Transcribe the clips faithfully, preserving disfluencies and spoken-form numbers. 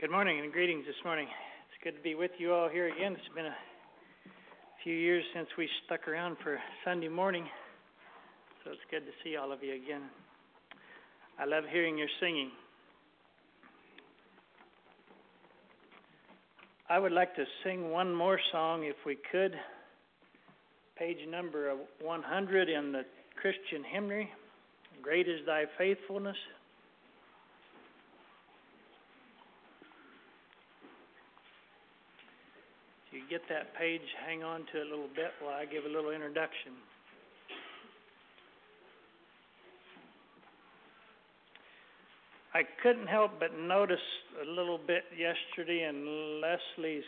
Good morning and greetings this morning. It's good to be with you all here again. It's been a few years since we stuck around for Sunday morning, so it's good to see all of you again. I love hearing your singing. I would like to sing one more song if we could. Page number one hundred in the Christian Hymnary, Great is Thy Faithfulness. If you get that page, hang on to it a little bit while I give a little introduction. I couldn't help but notice a little bit yesterday in Leslie's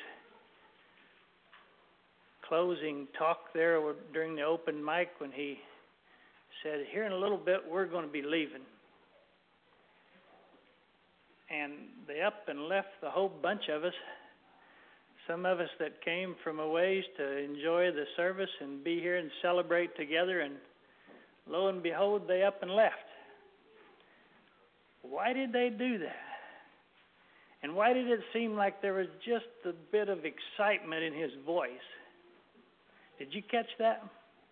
closing talk there during the open mic when he said, here in a little bit we're going to be leaving. And they up and left the whole bunch of us. Some of us that came from a ways to enjoy the service and be here and celebrate together, and lo and behold, they up and left. Why did they do that? And why did it seem like there was just a bit of excitement in his voice? Did you catch that?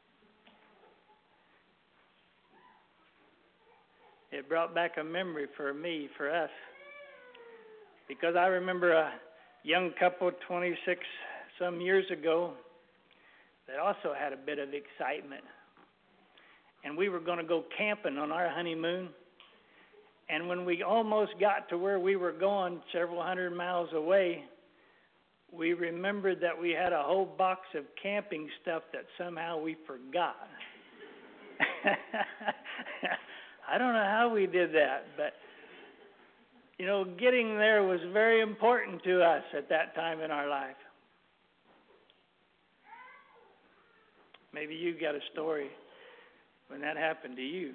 It brought back a memory for me, for us, because I remember a young couple twenty-six some years ago that also had a bit of excitement. And we were going to go camping on our honeymoon. And when we almost got to where we were going, several hundred miles away, we remembered that we had a whole box of camping stuff that somehow we forgot. I don't know how we did that, but you know, getting there was very important to us at that time in our life. Maybe you got a story when that happened to you.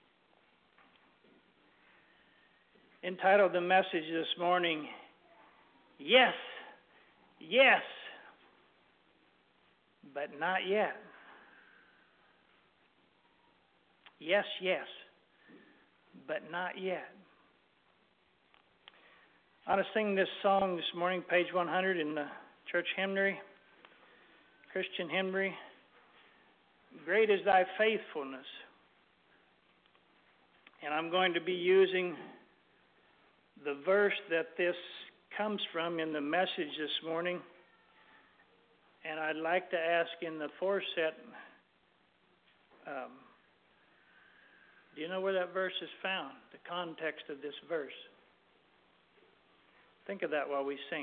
Entitled the message this morning, Yes, Yes, but Not Yet. Yes, yes, but not yet. I want to sing this song this morning, page one hundred in the church hymnary, Christian hymnary. Great is Thy faithfulness. And I'm going to be using the verse that this comes from in the message this morning. And I'd like to ask in the foreset, um, do you know where that verse is found? The context of this verse. Think of that while we sing.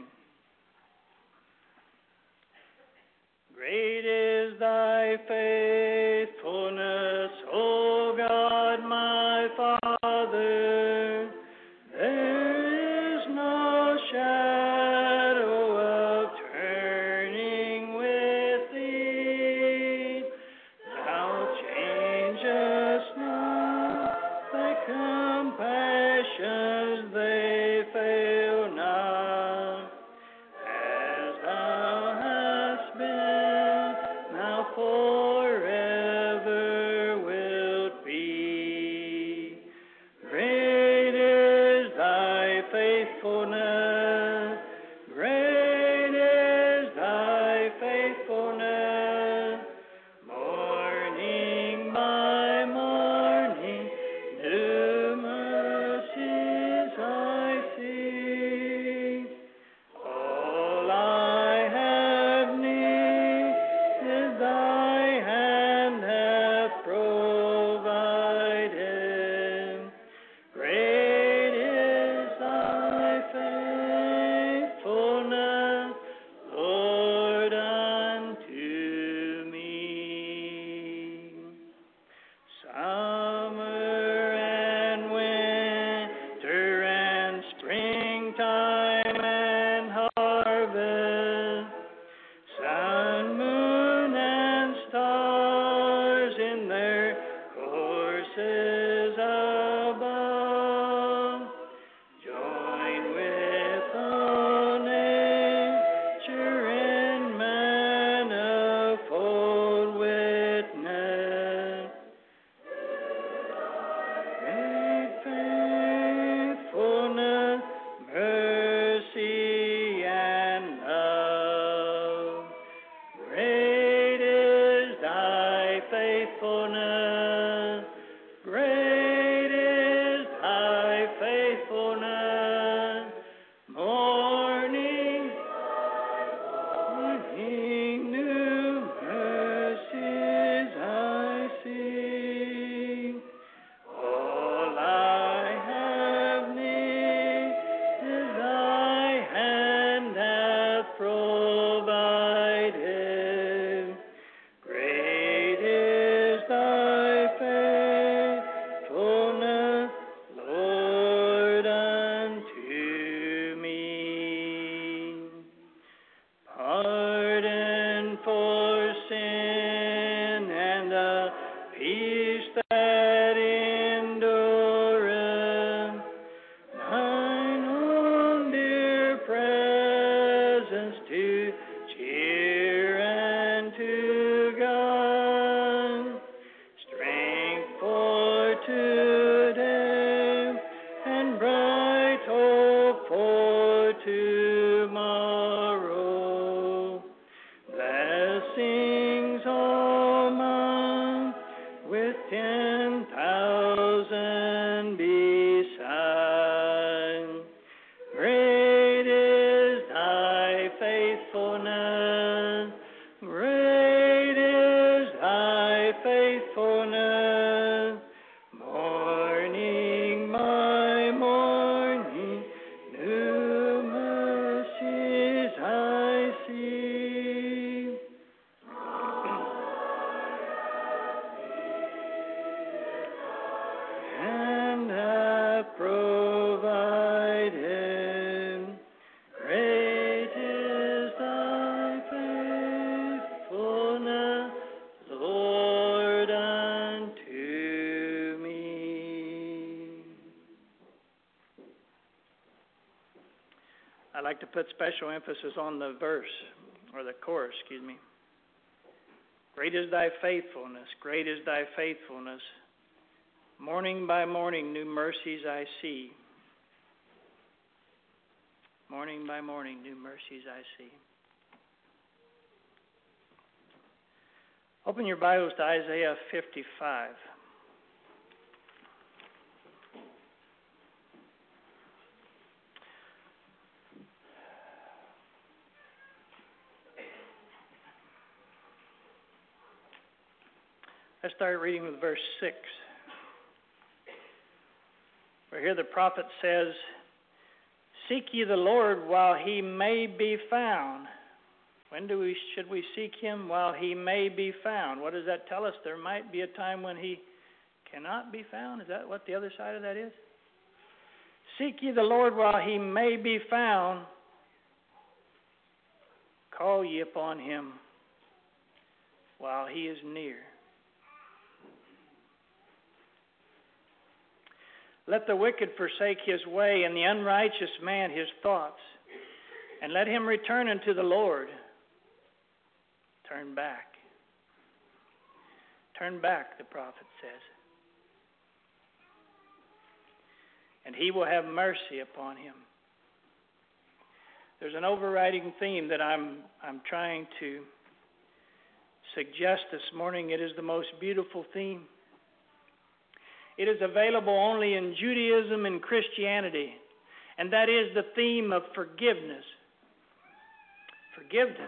Great is Thy faithfulness, O God my Father. There is no shadow of turning with Thee. Thou changest not, Thy compassions they fail not. As Thou hast been, Thou forever wilt be. Great provided. Great is thy faithfulness, Lord, unto me. I like to put special emphasis on the verse, or the chorus, excuse me. Great is thy faithfulness, great is thy faithfulness. Morning by morning, new mercies I see. Morning by morning, new mercies I see. Open your Bibles to Isaiah fifty-five. Let's start reading with verse six. For here the prophet says, seek ye the Lord while he may be found. When do we should we seek him? While he may be found. What does that tell us? There might be a time when he cannot be found. Is that what the other side of that is? Seek ye the Lord while he may be found. Call ye upon him while he is near. Let the wicked forsake his way, and the unrighteous man his thoughts, and let him return unto the Lord. Turn back. Turn back, the prophet says. And he will have mercy upon him. There's an overriding theme that I'm I'm trying to suggest this morning. It is the most beautiful theme. It is available only in Judaism and Christianity, and that is the theme of forgiveness. Forgiveness.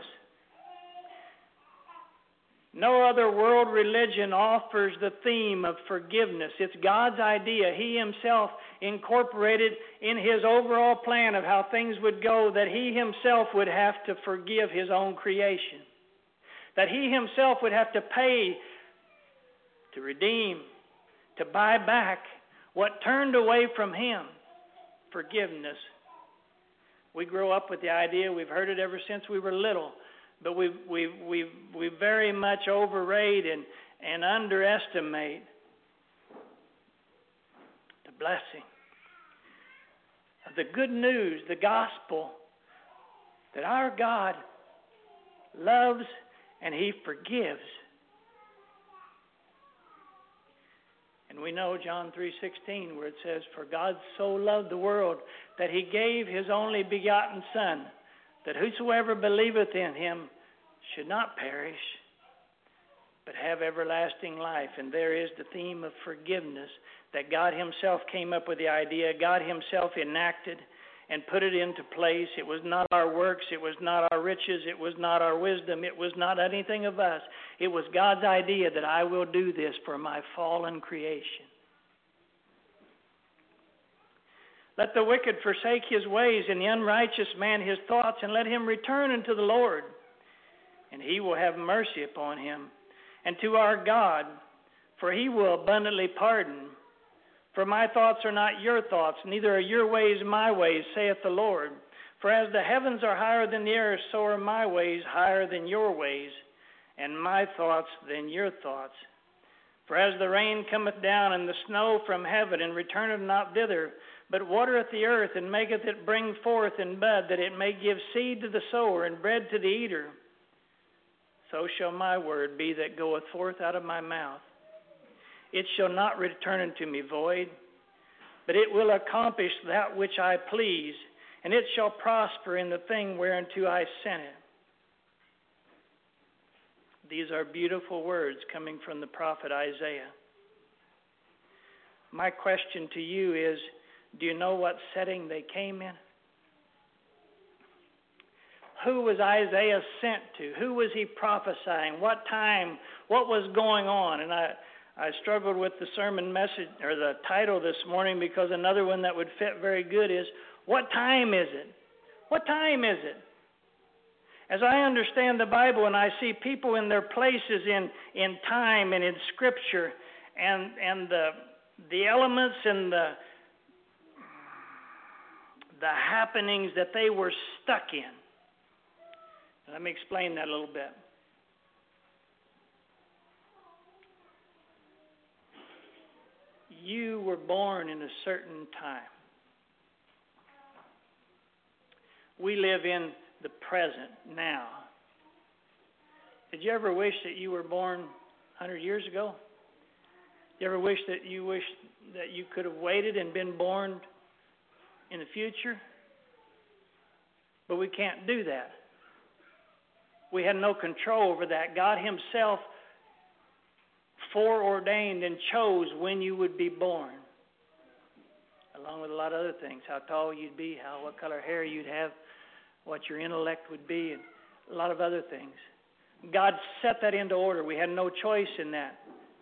No other world religion offers the theme of forgiveness. It's God's idea. He himself incorporated in his overall plan of how things would go that he himself would have to forgive his own creation. That he himself would have to pay to redeem, to buy back what turned away from him. Forgiveness. We grow up with the idea, we've heard it ever since we were little, but we we we we very much overrate and, and underestimate the blessing of the good news, the gospel, that our God loves and he forgives. And we know John three sixteen, where it says, for God so loved the world that he gave his only begotten Son, that whosoever believeth in him should not perish, but have everlasting life. And there is the theme of forgiveness, that God himself came up with the idea, God himself enacted and put it into place. It was not our works, it was not our riches, it was not our wisdom, it was not anything of us. It was God's idea that I will do this for my fallen creation. Let the wicked forsake his ways, and the unrighteous man his thoughts, and let him return unto the Lord, and he will have mercy upon him, and to our God, for he will abundantly pardon. For my thoughts are not your thoughts, neither are your ways my ways, saith the Lord. For as the heavens are higher than the earth, so are my ways higher than your ways, and my thoughts than your thoughts. For as the rain cometh down, and the snow from heaven, and returneth not thither, but watereth the earth, and maketh it bring forth and bud, that it may give seed to the sower, and bread to the eater, so shall my word be that goeth forth out of my mouth. It shall not return unto me void, but it will accomplish that which I please, and it shall prosper in the thing whereunto I sent it. These are beautiful words coming from the prophet Isaiah. My question to you is, do you know what setting they came in? Who was Isaiah sent to? Who was he prophesying? What time? What was going on? And I I struggled with the sermon message, or the title this morning, because another one that would fit very good is, what time is it? What time is it? As I understand the Bible and I see people in their places in, in time and in Scripture, and and the the elements and the the happenings that they were stuck in. Let me explain that a little bit. You were born in a certain time. We live in the present now. Did you ever wish that you were born one hundred years ago? Did you ever wish that you wish that you could have waited and been born in the future? But we can't do that. We had no control over that. God Himself foreordained and chose when you would be born, along with a lot of other things, how tall you'd be, how what color hair you'd have, what your intellect would be, and a lot of other things. God set that into order. We had no choice in that.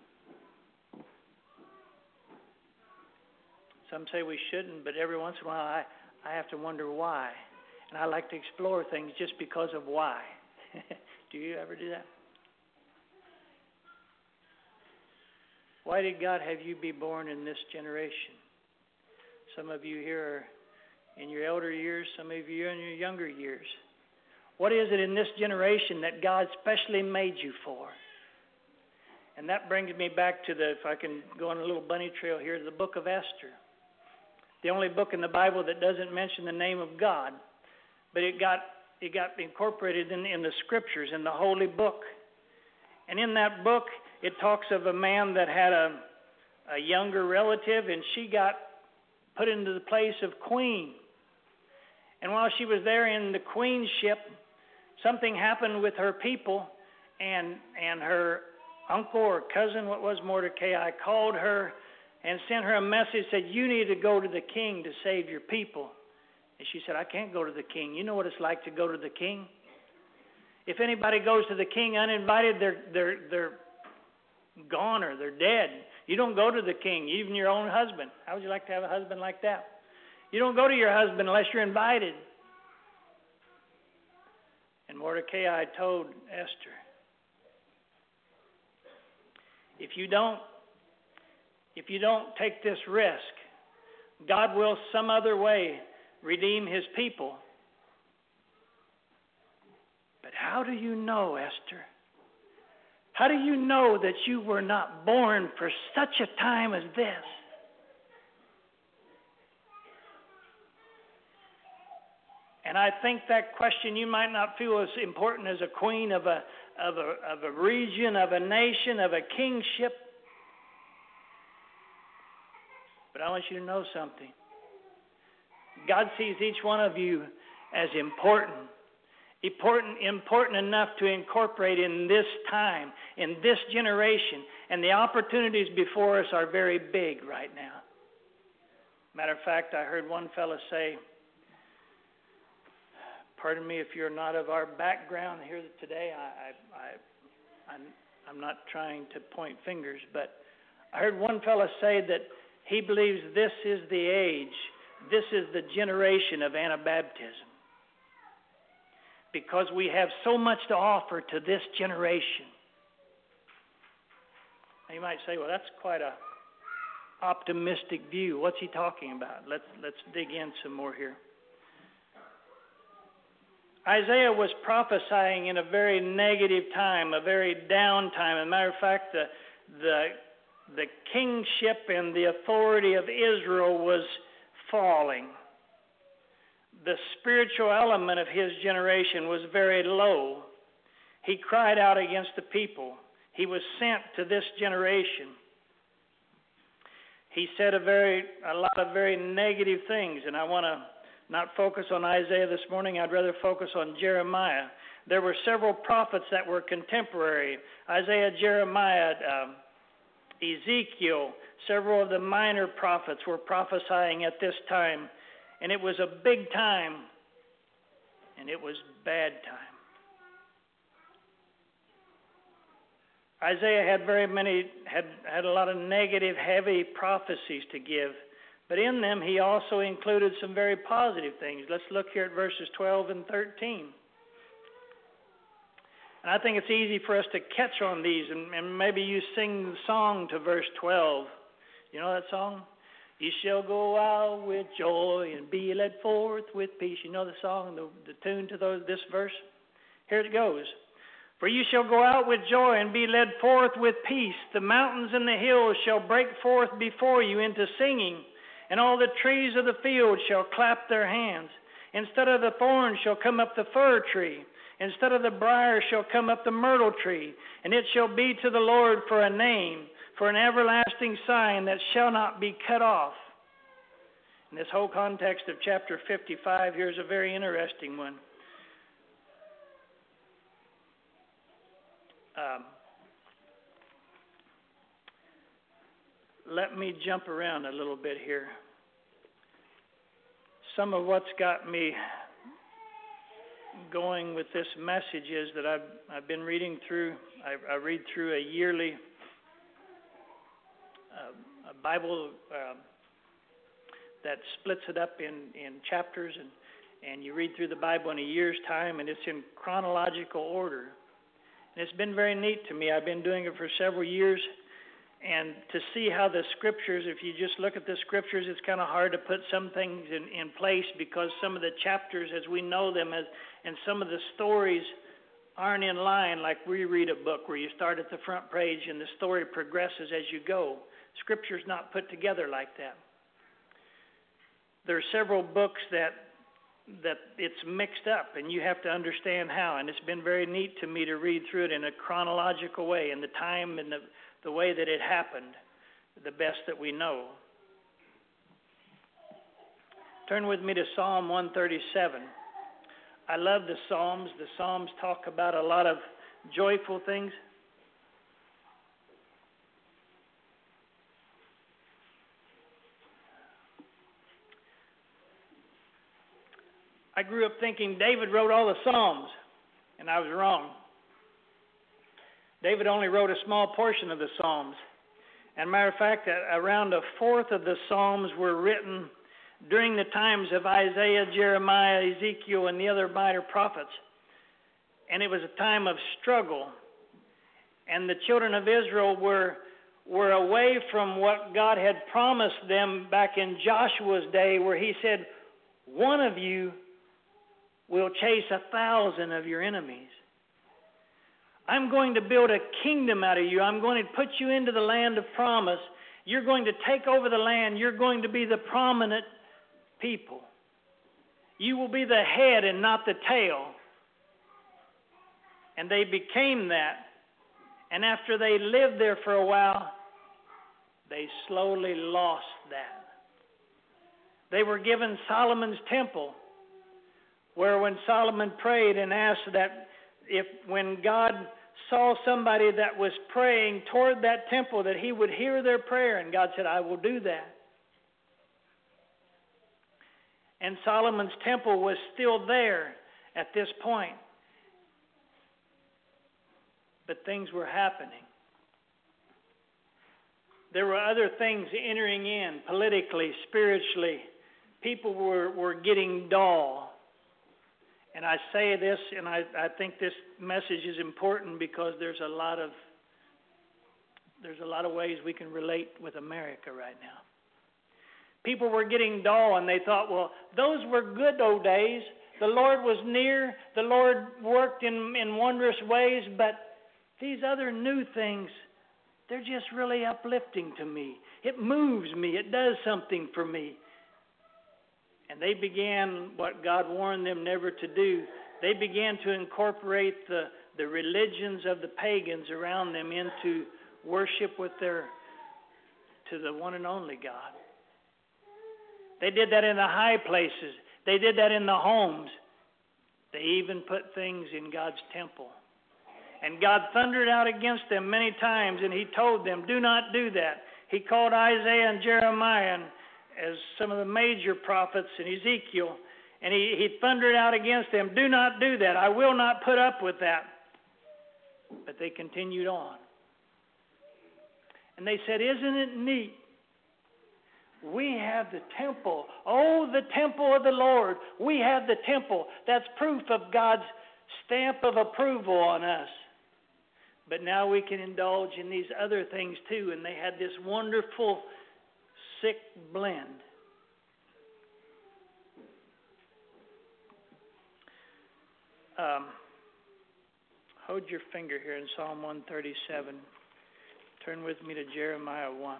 Some say we shouldn't, but every once in a while I, I have to wonder why. And I like to explore things just because of why. Do you ever do that? Why did God have you be born in this generation? Some of you here are in your elder years, some of you are in your younger years. What is it in this generation that God specially made you for? And that brings me back to the, if I can go on a little bunny trail here, the book of Esther. The only book in the Bible that doesn't mention the name of God, but it got it got incorporated in, in the scriptures, in the holy book. And in that book, it talks of a man that had a, a younger relative, and she got put into the place of queen. And while she was there in the queenship, something happened with her people, and and her uncle or cousin, what was Mordecai, called her and sent her a message, said, you need to go to the king to save your people. And she said, I can't go to the king. You know what it's like to go to the king? If anybody goes to the king uninvited, they're they're they're gone or they're dead. You don't go to the king, even your own husband. How would you like to have a husband like that? You don't go to your husband unless you're invited. And Mordecai told Esther, if you don't, if you don't take this risk, God will some other way redeem His people. But how do you know, Esther? How do you know that you were not born for such a time as this? And I think that question you might not feel as important as a queen of a of a of a region, of a nation, of a kingship. But I want you to know something. God sees each one of you as important. Important, important enough to incorporate in this time, in this generation. And the opportunities before us are very big right now. Matter of fact, I heard one fellow say, pardon me if you're not of our background here today, I, I, I, I'm, I'm not trying to point fingers, but I heard one fellow say that he believes this is the age, this is the generation of Anabaptism. Because we have so much to offer to this generation. Now you might say, well, that's quite a optimistic view. What's he talking about? Let's let's dig in some more here. Isaiah was prophesying in a very negative time, a very down time. As a matter of fact, the the the kingship and the authority of Israel was falling. The spiritual element of his generation was very low. He cried out against the people. He was sent to this generation. He said a very a lot of very negative things, and I want to not focus on Isaiah this morning. I'd rather focus on Jeremiah. There were several prophets that were contemporary. Isaiah, Jeremiah, uh, Ezekiel, several of the minor prophets were prophesying at this time. And it was a big time, and it was bad time. Isaiah had very many, had, had a lot of negative, heavy prophecies to give. But in them, he also included some very positive things. Let's look here at verses twelve and thirteen. And I think it's easy for us to catch on these, and, and maybe you sing the song to verse twelve. You know that song? You shall go out with joy and be led forth with peace. You know the song, the, the tune to those, this verse? Here it goes. For you shall go out with joy and be led forth with peace. The mountains and the hills shall break forth before you into singing, and all the trees of the field shall clap their hands. Instead of the thorn shall come up the fir tree. Instead of the briar shall come up the myrtle tree. And it shall be to the Lord for a name, for an everlasting sign that shall not be cut off. In this whole context of chapter fifty-five, here's a very interesting one. Um, let me jump around a little bit here. Some of what's got me going with this message is that I've, I've been reading through, I, I read through a yearly uh, a Bible uh, that splits it up in, in chapters, and, and you read through the Bible in a year's time, and it's in chronological order. And it's been very neat to me. I've been doing it for several years. And to see how the scriptures, if you just look at the scriptures, it's kind of hard to put some things in, in place because some of the chapters as we know them as, and some of the stories aren't in line like we read a book where you start at the front page and the story progresses as you go. Scripture's not put together like that. There are several books that that it's mixed up and you have to understand how. And it's been very neat to me to read through it in a chronological way and the time and the the way that it happened, the best that we know. Turn with me to Psalm one thirty-seven. I love the Psalms. The Psalms talk about a lot of joyful things. I grew up thinking David wrote all the Psalms, and I was wrong. David only wrote a small portion of the Psalms. And matter of fact, around a fourth of the Psalms were written during the times of Isaiah, Jeremiah, Ezekiel, and the other minor prophets. And it was a time of struggle. And the children of Israel were, were away from what God had promised them back in Joshua's day, where he said, one of you will chase a thousand of your enemies. I'm going to build a kingdom out of you. I'm going to put you into the land of promise. You're going to take over the land. You're going to be the prominent people. You will be the head and not the tail. And they became that. And after they lived there for a while, they slowly lost that. They were given Solomon's temple, where when Solomon prayed and asked that if when God saw somebody that was praying toward that temple, that he would hear their prayer, and God said, I will do that. And Solomon's temple was still there at this point. But things were happening. There were other things entering in politically, spiritually. People were, were getting dull. And I say this, and I, I think this message is important because there's a lot of there's a lot of ways we can relate with America right now. People were getting dull, and they thought, well, those were good old days. The Lord was near. The Lord worked in, in wondrous ways, but these other new things, they're just really uplifting to me. It moves me. It does something for me. And they began what God warned them never to do. They began to incorporate the, the religions of the pagans around them into worship with their, to the one and only God. They did that in the high places. They did that in the homes. They even put things in God's temple. And God thundered out against them many times, and he told them, do not do that. He called Isaiah and Jeremiah and as some of the major prophets in Ezekiel, and he, he thundered out against them, do not do that. I will not put up with that. But they continued on. And they said, isn't it neat? We have the temple. Oh, the temple of the Lord. We have the temple. That's proof of God's stamp of approval on us. But now we can indulge in these other things too. And they had this wonderful sick blend. Um, hold your finger here in Psalm one thirty-seven. Turn with me to Jeremiah one.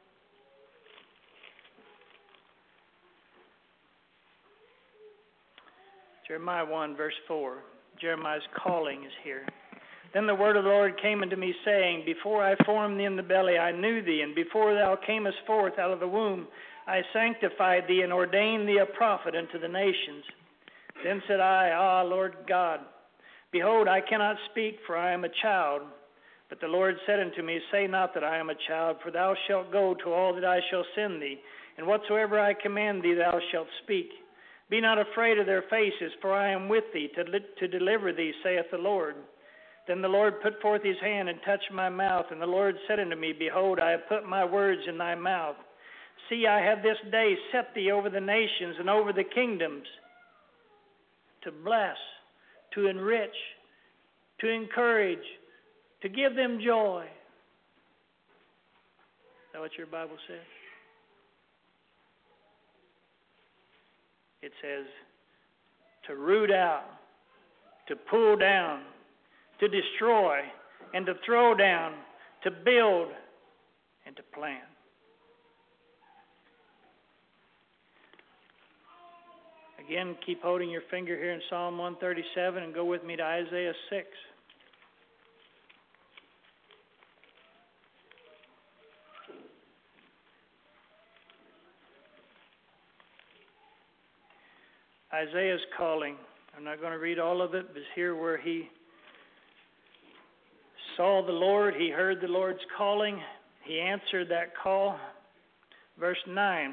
Jeremiah one, verse four. Jeremiah's calling is here. Then the word of the Lord came unto me, saying, Before I formed thee in the belly, I knew thee, and before thou camest forth out of the womb, I sanctified thee, and ordained thee a prophet unto the nations. Then said I, Ah, Lord God, behold, I cannot speak, for I am a child. But the Lord said unto me, Say not that I am a child, for thou shalt go to all that I shall send thee, and whatsoever I command thee thou shalt speak. Be not afraid of their faces, for I am with thee to, li- to deliver thee, saith the Lord. Then the Lord put forth his hand and touched my mouth, and the Lord said unto me, Behold, I have put my words in thy mouth. See, I have this day set thee over the nations and over the kingdoms, to bless, to enrich, to encourage, to give them joy. Is that what your Bible says? It says to root out, to pull down, to destroy, and to throw down, to build, and to plant. Again, keep holding your finger here in Psalm one thirty-seven and go with me to Isaiah six. Isaiah's calling. I'm not going to read all of it, but it's here where he saw the Lord. He heard the Lord's calling. He answered that call. Verse nine.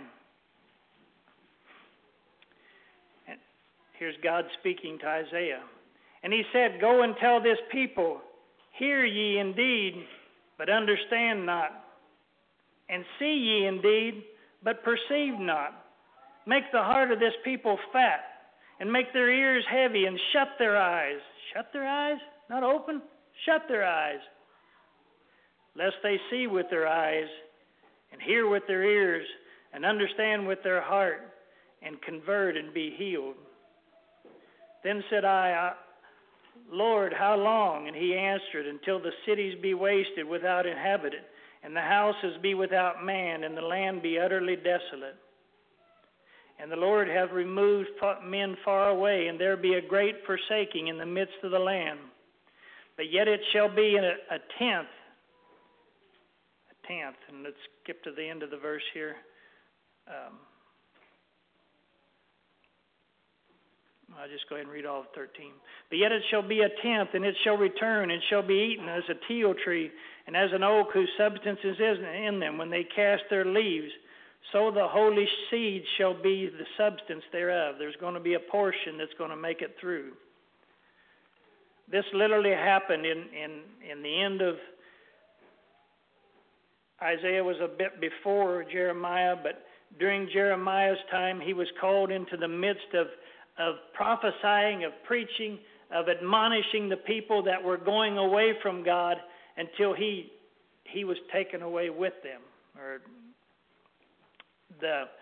And here's God speaking to Isaiah. And he said, Go and tell this people, hear ye indeed, but understand not. And see ye indeed, but perceive not. Make the heart of this people fat, and make their ears heavy, and shut their eyes. Shut their eyes? Not open? Shut their eyes. Lest they see with their eyes, and hear with their ears, and understand with their heart, and convert and be healed. Then said I, Lord, how long? And he answered, Until the cities be wasted without inhabitant, and the houses be without man, and the land be utterly desolate. And the Lord hath removed men far away, and there be a great forsaking in the midst of the land. But yet it shall be in a, a tenth. A tenth. And let's skip to the end of the verse here. Um, I'll just go ahead and read all of thirteen. But yet it shall be a tenth, and it shall return, and shall be eaten as a teil tree, and as an oak whose substance is in them, when they cast their leaves. So the holy seed shall be the substance thereof. There's going to be a portion that's going to make it through. This literally happened in, in, in the end of Isaiah. Was a bit before Jeremiah, but during Jeremiah's time, he was called into the midst of, of prophesying, of preaching, of admonishing the people that were going away from God until he he was taken away with them. Or The,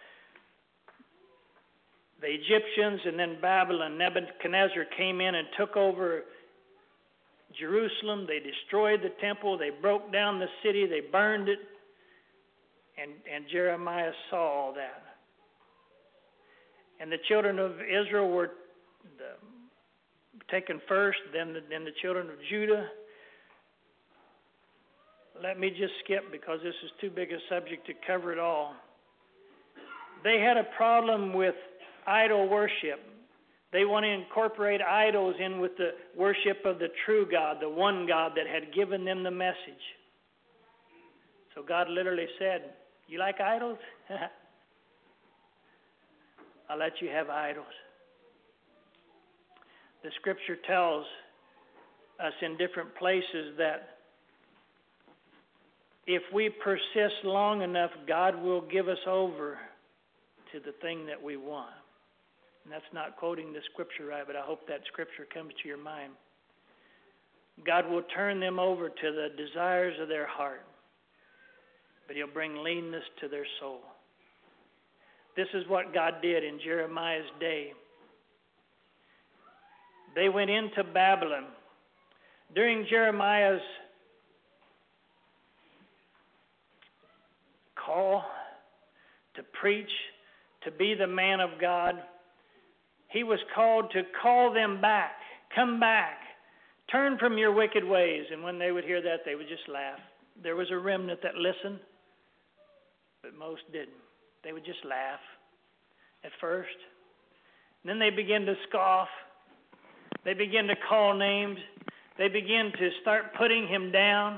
the Egyptians and then Babylon, Nebuchadnezzar came in and took over Jerusalem. They destroyed the temple. They broke down the city. They burned it. And, and Jeremiah saw all that. And the children of Israel were the, taken first, then the, then the children of Judah. Let me just skip because this is too big a subject to cover it all. They had a problem with idol worship. They want to incorporate idols in with the worship of the true God, the one God that had given them the message. So God literally said, you like idols? I'll let you have idols. The scripture tells us in different places that if we persist long enough, God will give us over to the thing that we want. And that's not quoting the scripture right, but I hope that scripture comes to your mind. God will turn them over to the desires of their heart, but he'll bring leanness to their soul. This is what God did in Jeremiah's day. They went into Babylon. During Jeremiah's call to preach, to be the man of God, he was called to call them back. Come back. Turn from your wicked ways. And when they would hear that, they would just laugh. There was a remnant that listened, but most didn't. They would just laugh at first. And then they began to scoff. They began to call names. They began to start putting him down.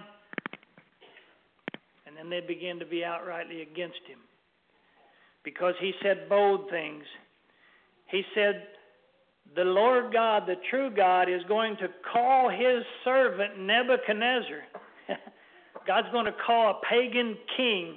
And then they began to be outrightly against him, because he said bold things. He said, the Lord God, the true God, is going to call his servant Nebuchadnezzar. God's going to call a pagan king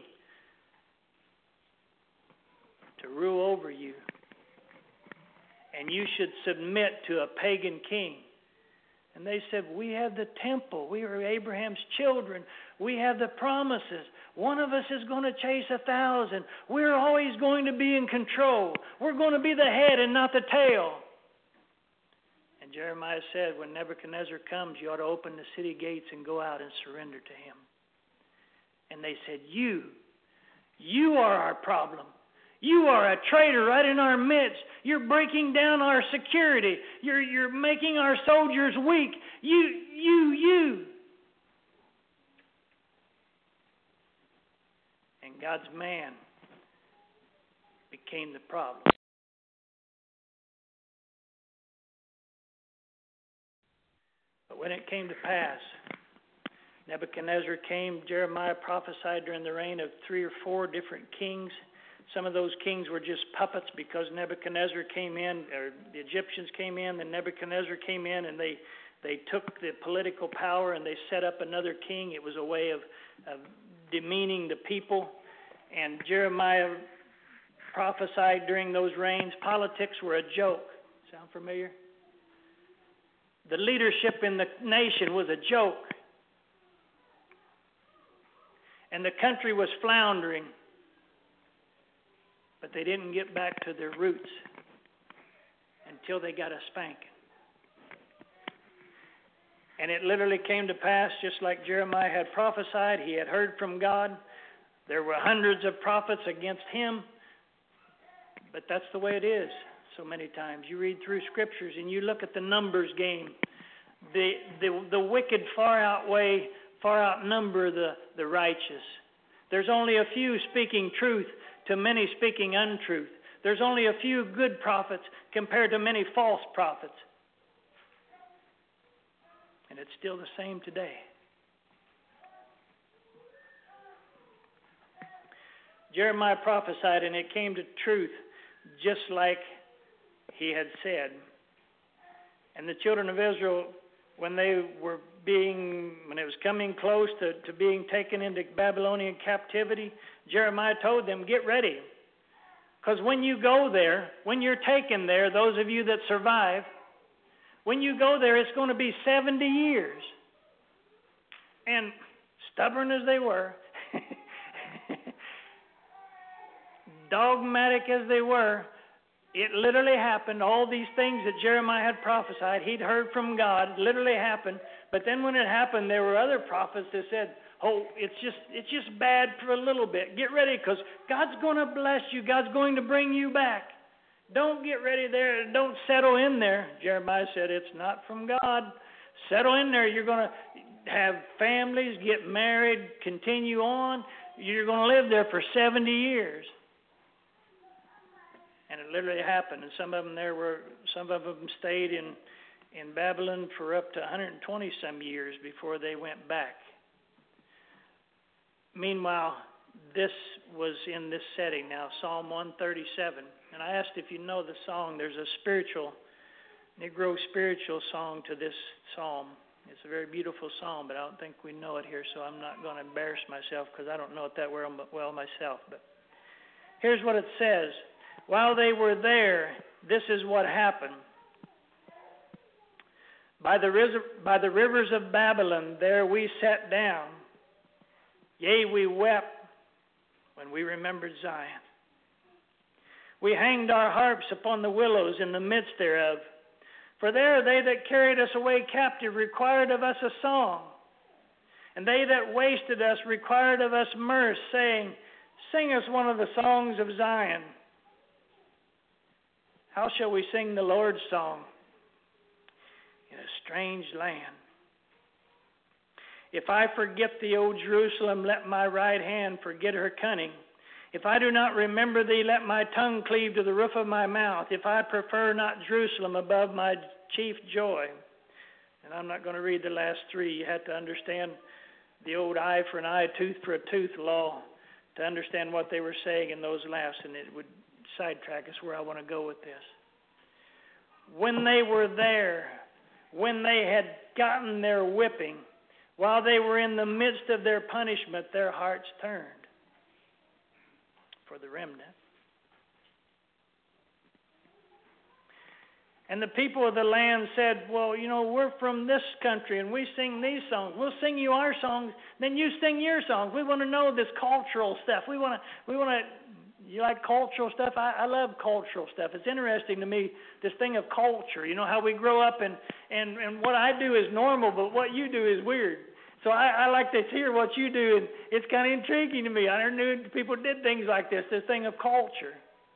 to rule over you. And you should submit to a pagan king. And they said, we have the temple. We are Abraham's children. We have the promises. One of us is going to chase a thousand. We're always going to be in control. We're going to be the head and not the tail. And Jeremiah said, when Nebuchadnezzar comes, you ought to open the city gates and go out and surrender to him. And they said, you, you are our problem. You are a traitor right in our midst. You're breaking down our security. You're, you're making our soldiers weak. You, you, you. And God's man became the problem. But when it came to pass, Nebuchadnezzar came. Jeremiah prophesied during the reign of three or four different kings. Some of those kings were just puppets, because Nebuchadnezzar came in, or the Egyptians came in, and Nebuchadnezzar came in, and they, they took the political power and they set up another king. It was a way of, of demeaning the people. And Jeremiah prophesied during those reigns. Politics were a joke. Sound familiar? The leadership in the nation was a joke. And the country was floundering. But they didn't get back to their roots until they got a spanking. And it literally came to pass, just like Jeremiah had prophesied. He had heard from God. There were hundreds of prophets against him. But that's the way it is so many times. You read through scriptures and you look at the numbers game. The the, the wicked far outweigh, far outnumber the, the righteous. There's only a few speaking truth to many speaking untruth. There's only a few good prophets compared to many false prophets. And it's still the same today. Jeremiah prophesied, and it came to truth just like he had said. And the children of Israel, when they were being, when it was coming close to, to being taken into Babylonian captivity, Jeremiah told them, get ready. Because when you go there, when you're taken there, those of you that survive, when you go there, it's going to be seventy years. And stubborn as they were, dogmatic as they were, it literally happened. All these things that Jeremiah had prophesied, he'd heard from God, literally happened. But then when it happened, there were other prophets that said, oh, it's just it's just bad for a little bit. Get ready, because God's going to bless you. God's going to bring you back. Don't get ready there. Don't settle in there. Jeremiah said, it's not from God. Settle in there. You're going to have families, get married, continue on. You're going to live there for seventy years. And it literally happened. And some of them there were, some of them stayed in, in Babylon for up to one hundred twenty some years before they went back. Meanwhile, this was in this setting now, Psalm one thirty-seven. And I asked if you know the song. There's a spiritual, Negro spiritual song to this psalm. It's a very beautiful psalm, but I don't think we know it here, so I'm not going to embarrass myself because I don't know it that well, well myself. But here's what it says. While they were there, this is what happened. By the, river, by the rivers of Babylon, there we sat down. Yea, we wept when we remembered Zion. We hanged our harps upon the willows in the midst thereof. For there they that carried us away captive required of us a song. And they that wasted us required of us mirth, saying, Sing us one of the songs of Zion. How shall we sing the Lord's song in a strange land? If I forget thee, O Jerusalem, let my right hand forget her cunning. If I do not remember thee, let my tongue cleave to the roof of my mouth. If I prefer not Jerusalem above my chief joy. And I'm not going to read the last three. You have to understand the old eye for an eye, tooth for a tooth law to understand what they were saying in those last, and it would sidetrack us where I want to go with this. When they were there, when they had gotten their whipping, while they were in the midst of their punishment, their hearts turned for the remnant. And the people of the land said, well, you know, we're from this country and we sing these songs. We'll sing you our songs, then you sing your songs. We want to know this cultural stuff. We want to, we want to, you like cultural stuff? I, I love cultural stuff. It's interesting to me, this thing of culture. You know, how we grow up and, and, and what I do is normal, but what you do is weird. So I, I like to hear what you do, and it's kind of intriguing to me. I never knew people did things like this, this thing of culture.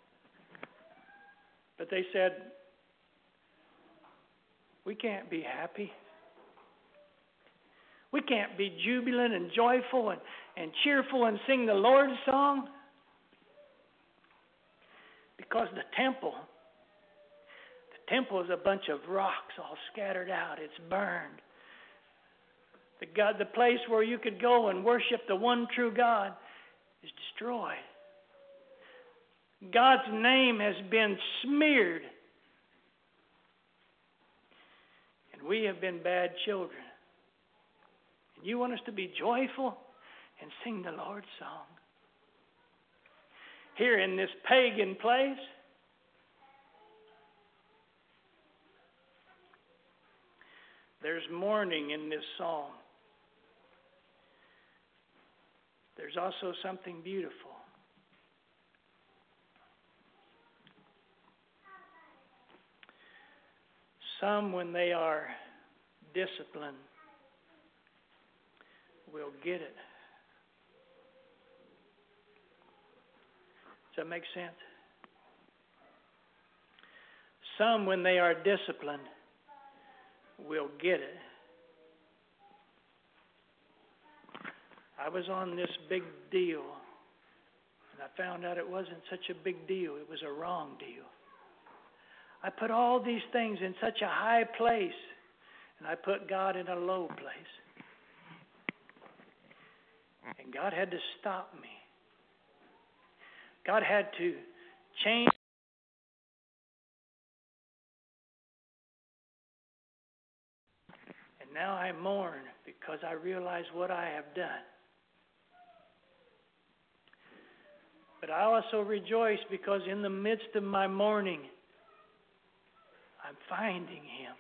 But they said, we can't be happy. We can't be jubilant and joyful and, and cheerful and sing the Lord's song. Because the temple, the temple is a bunch of rocks all scattered out. It's burned. The God, the place where you could go and worship the one true God is destroyed. God's name has been smeared. And we have been bad children. And you want us to be joyful and sing the Lord's song. Here in this pagan place, there's mourning in this song. There's also something beautiful. Some, when they are disciplined, will get it. Does that make sense? Some, when they are disciplined, will get it. I was on this big deal, and I found out it wasn't such a big deal. It was a wrong deal. I put all these things in such a high place, and I put God in a low place. And God had to stop me. God had to change. And now I mourn because I realize what I have done. But I also rejoice because in the midst of my mourning, I'm finding Him.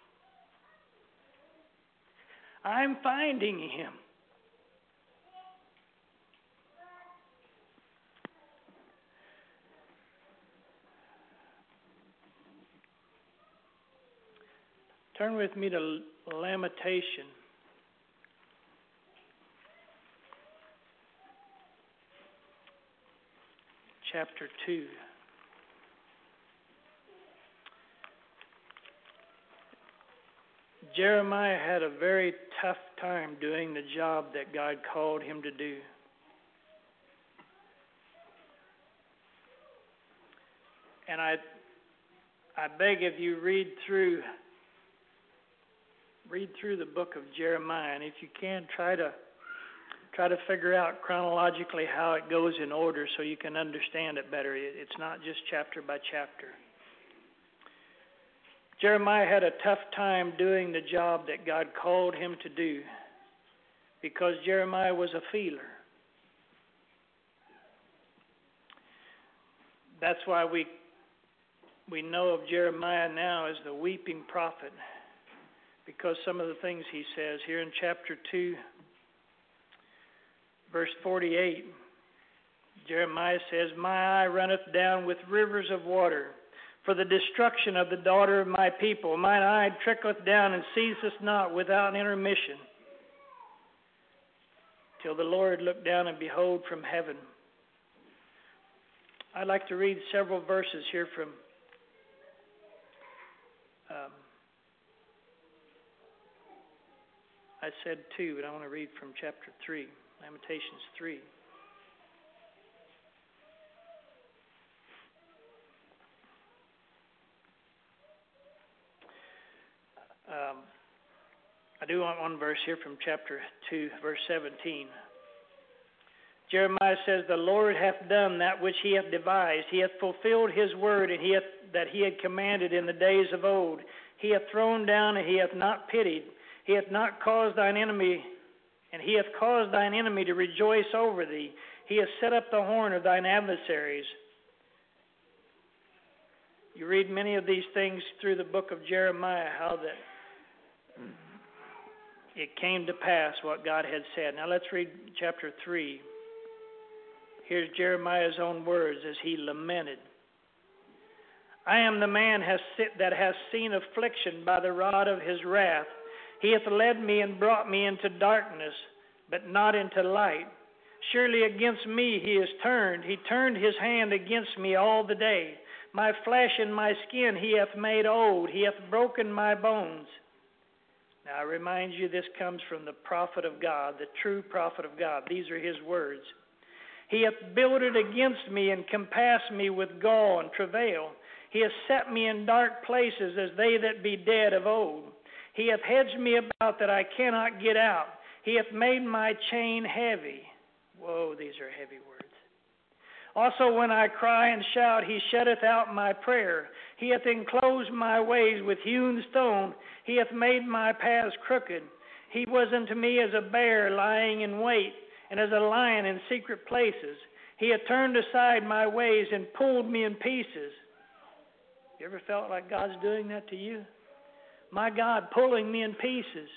I'm finding Him. Turn with me to Lamentation. Chapter two. Jeremiah had a very tough time doing the job that God called him to do. And I I beg of you, read through read through the book of Jeremiah, and if you can, try to try to figure out chronologically how it goes in order so you can understand it better. It's not just chapter by chapter. Jeremiah had a tough time doing the job that God called him to do because Jeremiah was a feeler. That's why we we know of Jeremiah now as the weeping prophet, because some of the things he says here in chapter two, verse forty-eight, Jeremiah says, "My eye runneth down with rivers of water for the destruction of the daughter of my people. Mine eye trickleth down and ceaseth not without intermission, till the Lord look down and behold from heaven." I'd like to read several verses here from um, I said two, but I want to read from chapter three, Lamentations three. Um, I do want one verse here from chapter two, verse seventeen. Jeremiah says, "The Lord hath done that which he hath devised. He hath fulfilled his word and he hath, that he had commanded in the days of old. He hath thrown down and he hath not pitied. He hath not caused thine enemy, and he hath caused thine enemy to rejoice over thee. He hath set up the horn of thine adversaries." You read many of these things through the book of Jeremiah, how that it came to pass what God had said. Now let's read chapter three. Here's Jeremiah's own words as he lamented. "I am the man has sit, that has seen affliction by the rod of his wrath. He hath led me and brought me into darkness, but not into light. Surely against me he is turned. He turned his hand against me all the day. My flesh and my skin he hath made old. He hath broken my bones." Now I remind you, this comes from the prophet of God, the true prophet of God. These are his words. "He hath builded against me and compassed me with gall and travail. He hath set me in dark places as they that be dead of old. He hath hedged me about that I cannot get out. He hath made my chain heavy." Whoa, these are heavy words. "Also when I cry and shout, he shutteth out my prayer. He hath enclosed my ways with hewn stone. He hath made my paths crooked. He was unto me as a bear lying in wait, and as a lion in secret places. He hath turned aside my ways and pulled me in pieces." You ever felt like God's doing that to you? My God, pulling me in pieces.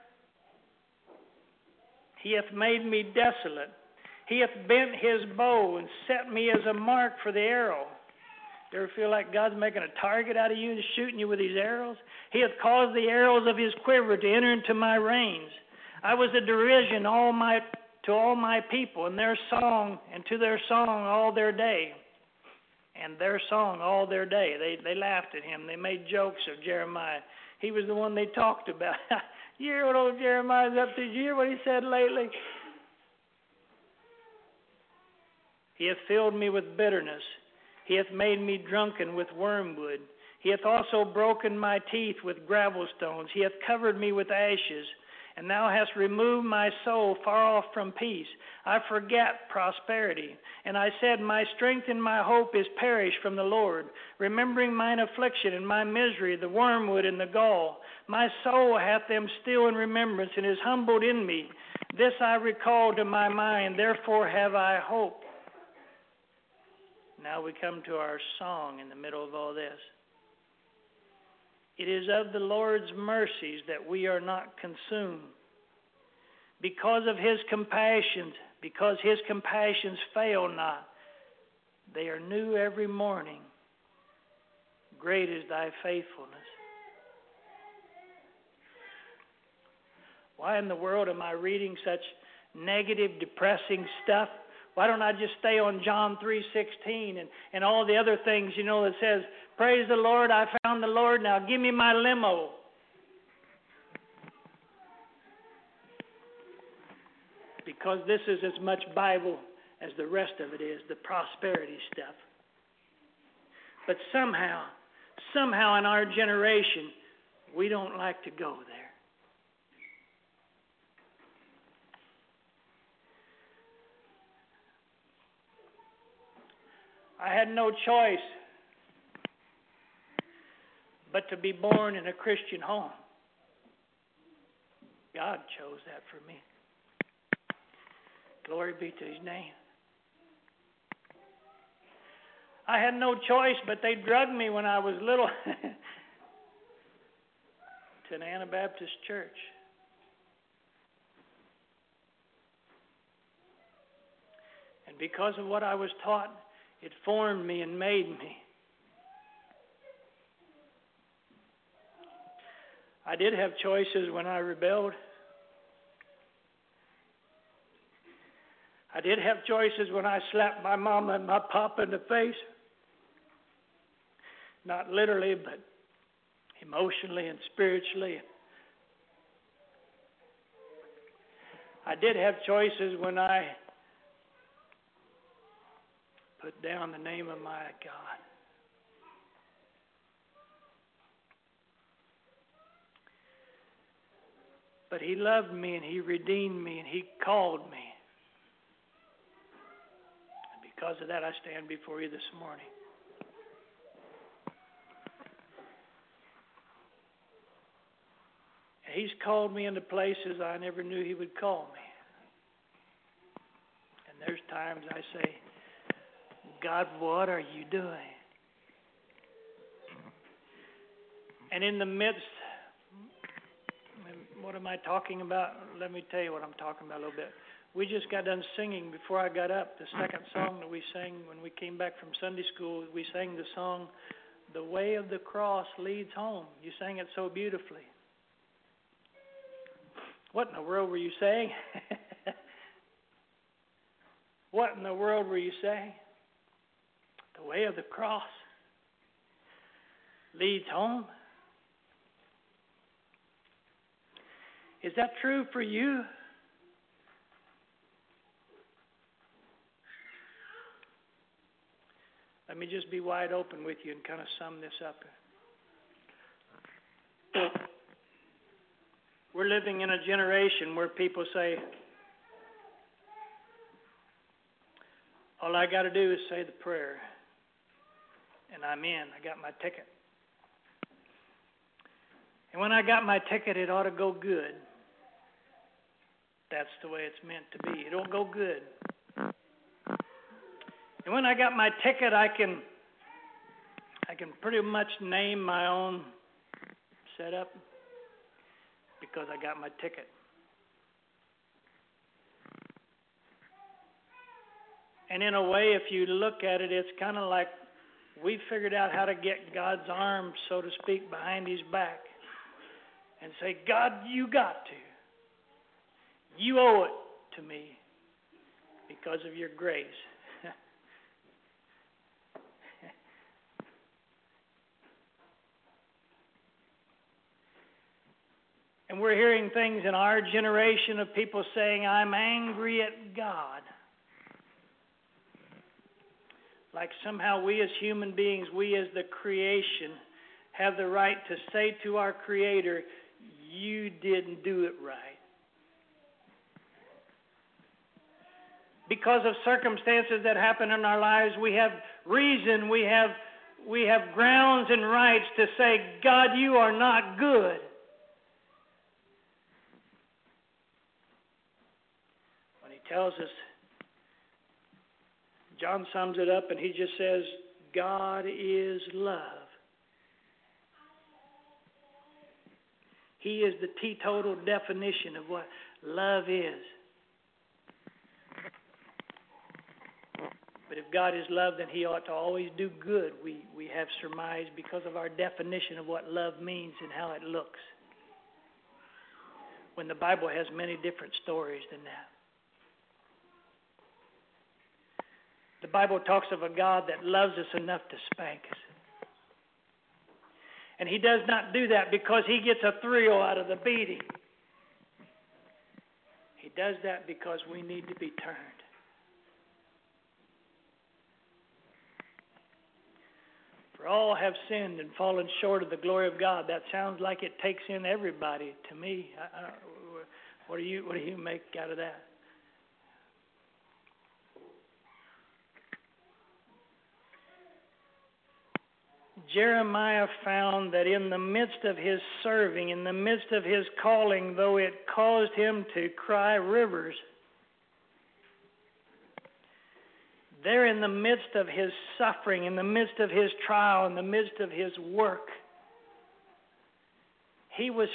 "He hath made me desolate. He hath bent his bow and set me as a mark for the arrow." You ever feel like God's making a target out of you and shooting you with these arrows? "He hath caused the arrows of his quiver to enter into my reins. I was a derision all my to all my people, and their song, and to their song all their day." And their song all their day. They they laughed at him. They made jokes of Jeremiah. He was the one they talked about. You hear what old Jeremiah's up to? Did you hear what he said lately? "He hath filled me with bitterness. He hath made me drunken with wormwood. He hath also broken my teeth with gravel stones. He hath covered me with ashes. And thou hast removed my soul far off from peace. I forgat prosperity. And I said, my strength and my hope is perished from the Lord. Remembering mine affliction and my misery, the wormwood and the gall. My soul hath them still in remembrance and is humbled in me. This I recall to my mind, therefore have I hope." Now we come to our song in the middle of all this. "It is of the Lord's mercies that we are not consumed. Because of his compassions, because his compassions fail not. They are new every morning. Great is thy faithfulness." Why in the world am I reading such negative, depressing stuff? Why don't I just stay on John three sixteen and, and all the other things, you know, that says, praise the Lord, I found the Lord, now give me my limo. Because this is as much Bible as the rest of it is, the prosperity stuff. But somehow, somehow in our generation, we don't like to go there. I had no choice but to be born in a Christian home. God chose that for me. Glory be to his name. I had no choice, but they drugged me when I was little to an Anabaptist church. And because of what I was taught, it formed me and made me. I did have choices when I rebelled. I did have choices when I slapped my mama and my papa in the face. Not literally, but emotionally and spiritually. I did have choices when I put down the name of my God. But He loved me and He redeemed me and He called me. And because of that, I stand before you this morning. And He's called me into places I never knew He would call me. And there's times I say, God, what are you doing? And in the midst, what am I talking about? Let me tell you what I'm talking about a little bit. We just got done singing before I got up. The second song that we sang when we came back from Sunday school, we sang the song, "The Way of the Cross Leads Home." You sang it so beautifully. What in the world were you saying? What in the world were you saying? The way of the cross leads home. Is that true for you? Let me just be wide open with you and kind of sum this up. We're living in a generation where people say, all I got to do is say the prayer, and I'm in. I got my ticket. And when I got my ticket, it ought to go good. That's the way it's meant to be. It don't go good. And when I got my ticket, I can I can pretty much name my own setup because I got my ticket. And in a way, if you look at it, it's kind of like we figured out how to get God's arm, so to speak, behind His back and say, God, you got to. You owe it to me because of your grace. And we're hearing things in our generation of people saying, I'm angry at God. Like somehow we as human beings, we as the creation, have the right to say to our Creator, you didn't do it right. Because of circumstances that happen in our lives, we have reason, we have we have grounds and rights to say, God, you are not good. When He tells us, John sums it up and he just says, God is love. He is the teetotal definition of what love is. But if God is love, then He ought to always do good. We we have surmised because of our definition of what love means and how it looks. When the Bible has many different stories than that. The Bible talks of a God that loves us enough to spank us. And He does not do that because He gets a thrill out of the beating. He does that because we need to be turned. For all have sinned and fallen short of the glory of God. That sounds like it takes in everybody to me. I, I, what do you what do you make out of that? Jeremiah found that in the midst of his serving, in the midst of his calling, though it caused him to cry rivers, there in the midst of his suffering, in the midst of his trial, in the midst of his work, he was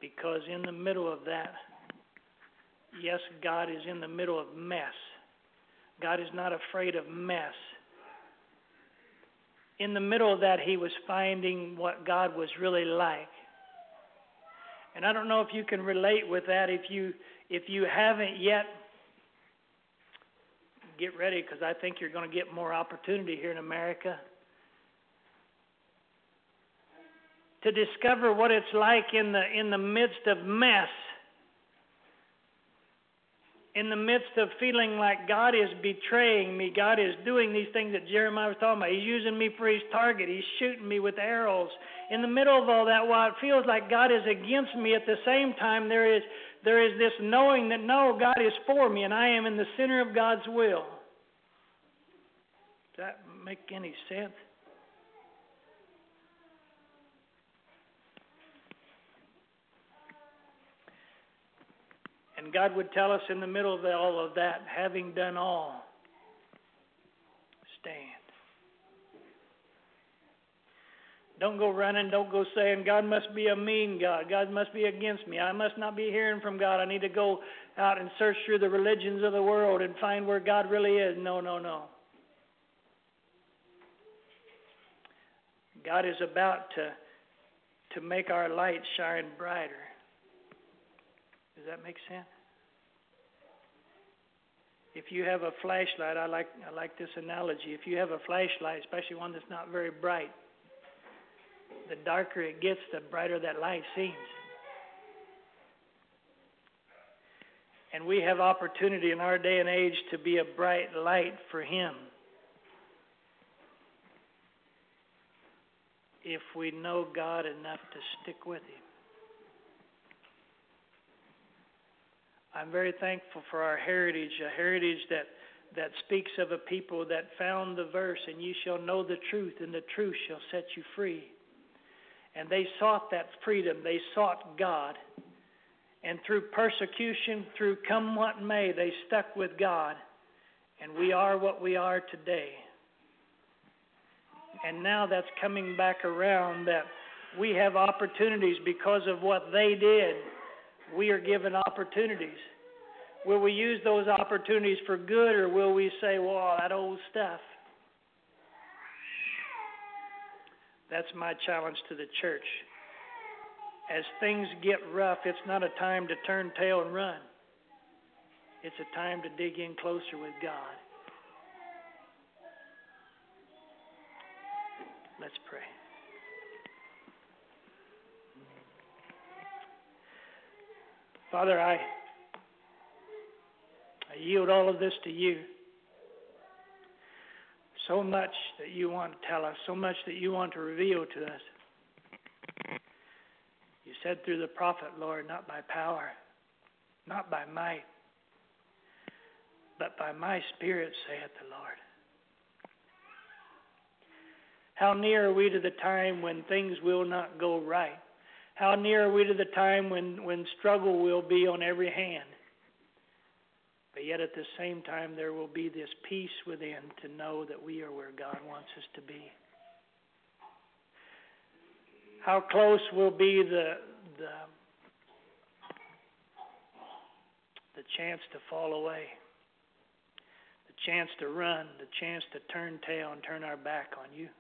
Because in the middle of that, yes, God is in the middle of mess. God is not afraid of mess. In the middle of that, he was finding what God was really like. And I don't know if you can relate with that. If you if you haven't yet, get ready, because I think you're going to get more opportunity here in America to discover what it's like in the in the midst of mess. In the midst of feeling like God is betraying me, God is doing these things that Jeremiah was talking about. He's using me for his target. He's shooting me with arrows. In the middle of all that, while it feels like God is against me, at the same time there is there is this knowing that, no, God is for me and I am in the center of God's will. Does that make any sense? And God would tell us in the middle of all of that, having done all, stand. Don't go running, don't go saying, God must be a mean God. God must be against me. I must not be hearing from God. I need to go out and search through the religions of the world and find where God really is. No, no, no. God is about to, to make our light shine brighter. Does that make sense? If you have a flashlight, I like I like this analogy. If you have a flashlight, especially one that's not very bright, the darker it gets, the brighter that light seems. And we have opportunity in our day and age to be a bright light for Him. If we know God enough to stick with Him. I'm very thankful for our heritage, a heritage that, that speaks of a people that found the verse, and you shall know the truth, and the truth shall set you free. And they sought that freedom. They sought God. And through persecution, through come what may, they stuck with God. And we are what we are today. And now that's coming back around, that we have opportunities because of what they did. We are given opportunities. Will we use those opportunities for good, or will we say, well, that old stuff? That's my challenge to the church. As things get rough, it's not a time to turn tail and run. It's a time to dig in closer with God. Let's pray. Father, I, I yield all of this to you. So much that you want to tell us, so much that you want to reveal to us. You said through the prophet, Lord, not by power, not by might, but by my Spirit, saith the Lord. How near are we to the time when things will not go right? How near are we to the time when, when struggle will be on every hand? But yet at the same time, there will be this peace within to know that we are where God wants us to be. How close will be the, the, the chance to fall away, the chance to run, the chance to turn tail and turn our back on you.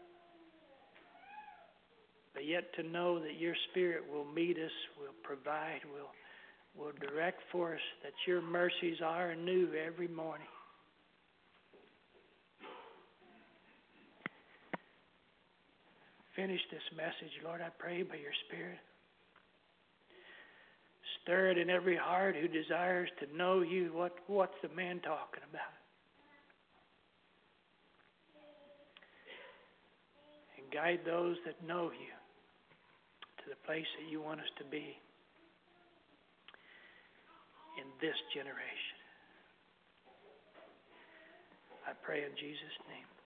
But yet to know that your Spirit will meet us, will provide, will, will direct for us, that your mercies are new every morning. Finish this message, Lord, I pray, by your Spirit. Stir it in every heart who desires to know you. What, what's the man talking about? And guide those that know you to the place that you want us to be in this generation. I pray in Jesus' name.